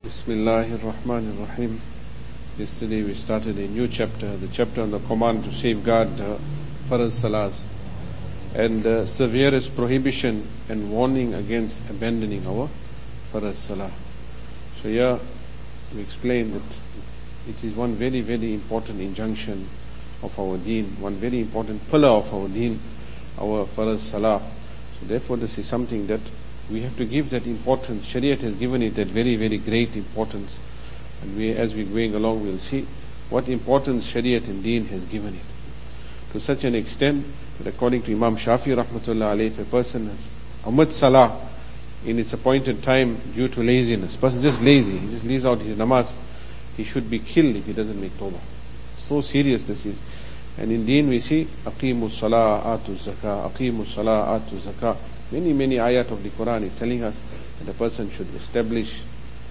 Bismillahirrahmanirrahim. Yesterday we started a new chapter, the chapter on the command to safeguard Farz Salahs and the severest prohibition and warning against abandoning our Farz Salah. So here we explain that it is one very, very important injunction of our deen, one very important pillar of our deen, our Farz Salah. So therefore this is something that we have to give that importance. Shariat has given it that very, very great importance. And as we're going along, we'll see what importance Shariat and Deen has given it. To such an extent that according to Imam Shafi rahmatullah alayhi, if a person has omit Salah in its appointed time due to laziness, person just lazy, he just leaves out his namaz, he should be killed if he doesn't make tawbah. So serious this is. And in Deen we see, Aqimus Salah, Atu Zakah, Aqimus Salah, Atu Zakah. Many ayat of the Quran is telling us that a person should establish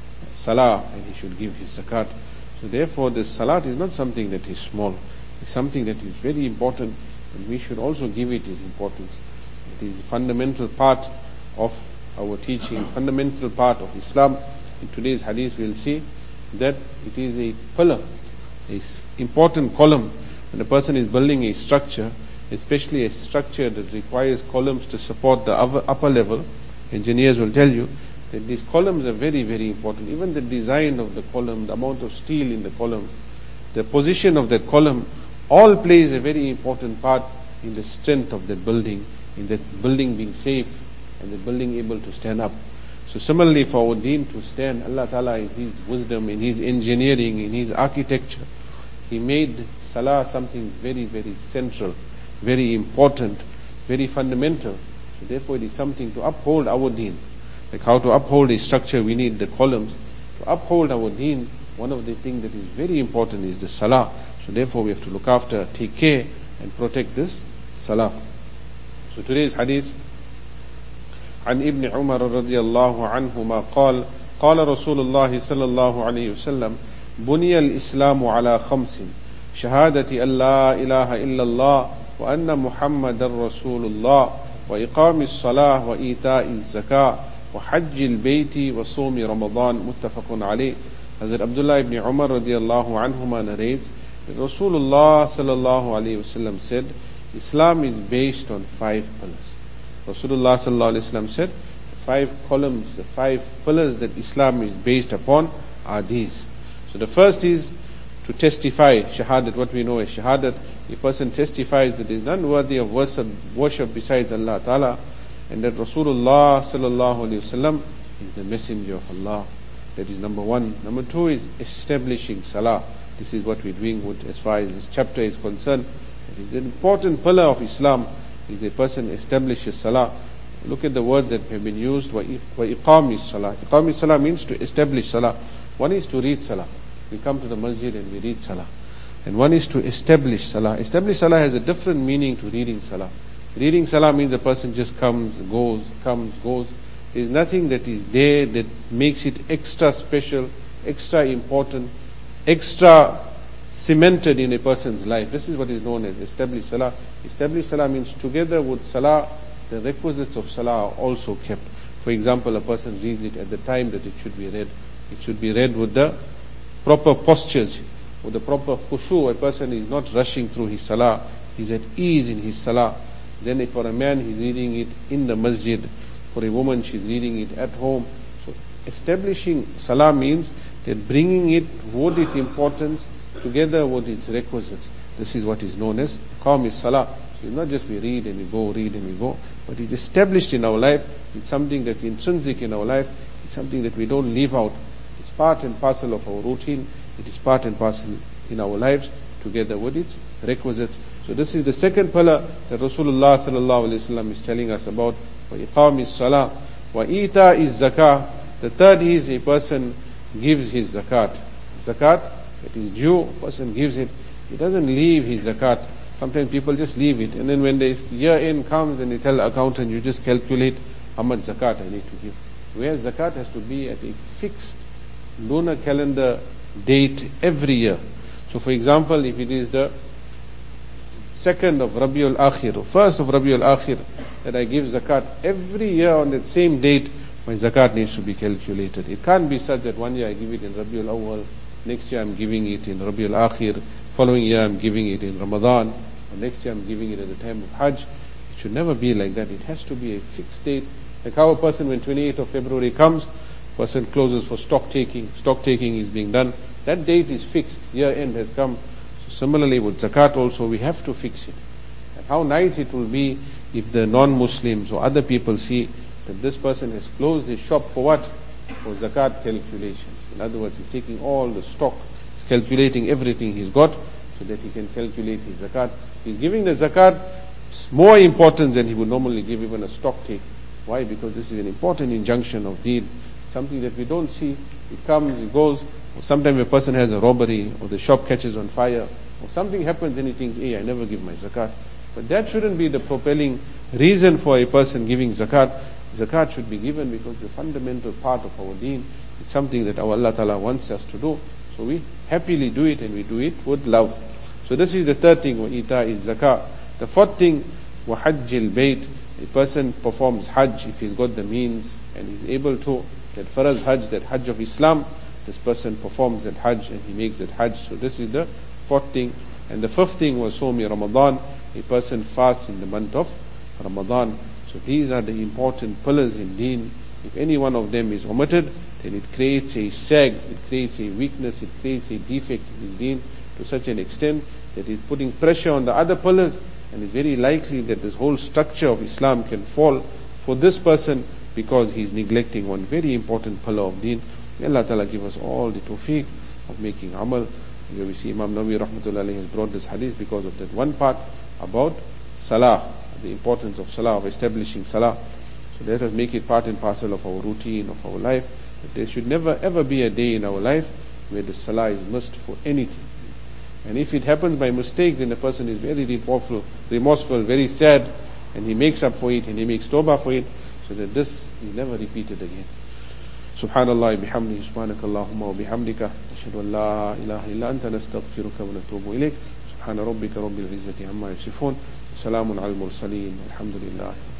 salah and he should give his zakat. So therefore this salat is not something that is small. It's something that is very important, and we should also give it its importance. It is a fundamental part of our teaching, fundamental part of Islam. In today's hadith we'll see that it is a pillar, an important column. When a person is building a structure, especially a structure that requires columns to support the upper level, engineers will tell you that these columns are very, very important. Even the design of the column, the amount of steel in the column, the position of that column, all plays a very important part in the strength of that building, in that building being safe and the building able to stand up. So similarly for our deen to stand, Allah Ta'ala in His wisdom, in His engineering, in His architecture, He made salah something very, very central, very important, very fundamental. So therefore it is something to uphold our deen. Like how to uphold a structure, we need the columns. To uphold our deen, one of the things that is very important is the salah. So therefore we have to look after, take care and protect this salah. So today's hadith, عن ابن عمر رضي الله عنهما قال قال رسول الله صلى الله عليه وسلم بني الإسلام على خمس شهادة أن لا إله إلا الله وأن محمد رسول الله وإقام الصلاة وإيتاء الزكاة وحج البيت وصوم رمضان متفق عليه. Hazrat Abdullah ibn Umar radiallahu anhuma narrates that Rasulullah sallallahu alayhi wasallam said, Islam is based on 5 pillars. Rasulullah sallallahu alayhi wasallam said, the 5 columns, the 5 pillars that Islam is based upon are these. So the first is to testify, shahadat, what we know as shahadat. A person testifies that there is none worthy of worship besides Allah Ta'ala, and that Rasulullah sallallahu alayhi wasallam is the messenger of Allah. That is number 1. Number 2 is establishing salah. This is what we're doing as far as this chapter is concerned. It is an important pillar of Islam, is a person establishes salah. Look at the words that have been used. Wa iqamis salah. Iqamis salah means to establish salah. One is to read salah. We come to the masjid and we read salah. And one is to establish salah. Establish salah has a different meaning to reading salah. Reading salah means a person just comes, goes. There is nothing that is there that makes it extra special, extra important, extra cemented in a person's life. This is what is known as established salah. Established salah means together with salah, the requisites of salah are also kept. For example, a person reads it at the time that it should be read. It should be read with the proper postures, with the proper khushu. A person is not rushing through his salah, he's at ease in his salah. Then for a man, he's reading it in the masjid. For a woman, she's reading it at home. So establishing salah means that bringing it with its importance together with its requisites. This is what is known as iqamis salah. So it's not just we read and we go, but it's established in our life. It's something that's intrinsic in our life. It's something that we don't leave out. It's part and parcel of our routine. It is part and parcel in our lives together with its requisites. So this is the second pillar that Rasulullah sallallahu alaihi wasallam is telling us about. Wa iqamis salah, wa ita'iz zakah. The third is a person gives his zakat. Zakat, it is due, a person gives it. He doesn't leave his zakat. Sometimes people just leave it, and then when the year end comes and they tell the accountant, you just calculate how much zakat I need to give. Whereas zakat has to be at a fixed lunar calendar date every year. So for example, if it is the 2nd of Rabiul Akhir or 1st of Rabiul Akhir that I give zakat, every year on that same date my zakat needs to be calculated. It can't be such that one year I give it in Rabiul Awwal, next year I'm giving it in Rabiul Akhir, following year I'm giving it in Ramadan, or next year I'm giving it at the time of Hajj. It should never be like that. It has to be a fixed date. Like how a person, when 28th of February comes, person closes for stock taking is being done. That date is fixed. Year end has come. So similarly with zakat also, we have to fix it. And how nice it will be if the non-Muslims or other people see that this person has closed his shop for what? For zakat calculations. In other words, he's taking all the stock, he's calculating everything he's got so that he can calculate his zakat. He's giving the zakat more importance than he would normally give even a stock take. Why? Because this is an important injunction of Deen, something that we don't see. It comes, it goes, or sometimes a person has a robbery, or the shop catches on fire, or something happens and he thinks, hey, I never give my zakat. But that shouldn't be the propelling reason for a person giving zakat. Zakat should be given because it's a fundamental part of our deen. It's something that our Allah Ta'ala wants us to do. So we happily do it, and we do it with love. So this is the third thing, وَإِيتَاءِ الزَّكَاةِ. The fourth thing, وَحَجِّ الْبَيْتِ. A person performs Hajj if he's got the means and he's able to. That Faraz Hajj, that Hajj of Islam, this person performs that Hajj and he makes that Hajj. So this is the fourth thing. And the fifth thing was Sawmi Ramadan. A person fasts in the month of Ramadan. So these are the important pillars in deen. If any one of them is omitted, then it creates a sag, it creates a weakness, it creates a defect in deen to such an extent that it's putting pressure on the other pillars, and it's very likely that this whole structure of Islam can fall for this person because he's neglecting one very important pillar of deen. May Allah Ta'ala give us all the tawfiq of making amal. Here we see Imam Nawawi Rahmatullah Alayhi has brought this hadith because of that one part about salah, the importance of salah, of establishing salah. So let us make it part and parcel of our routine, of our life. That there should never ever be a day in our life where the salah is missed for anything. And if it happens by mistake, then the person is very remorseful, very sad, and he makes up for it, and he makes tawbah for it, so that this is never repeated again. Subhanallah bihamdihi, subhanaka Allahumma wa bihamdika, ashhadu an la ilaha illa anta, nastaghfiruka wa natubu ilayk. Subhana rabbika rabbil izzati amma yasifun, salamun al mursaleen, alhamdulillah.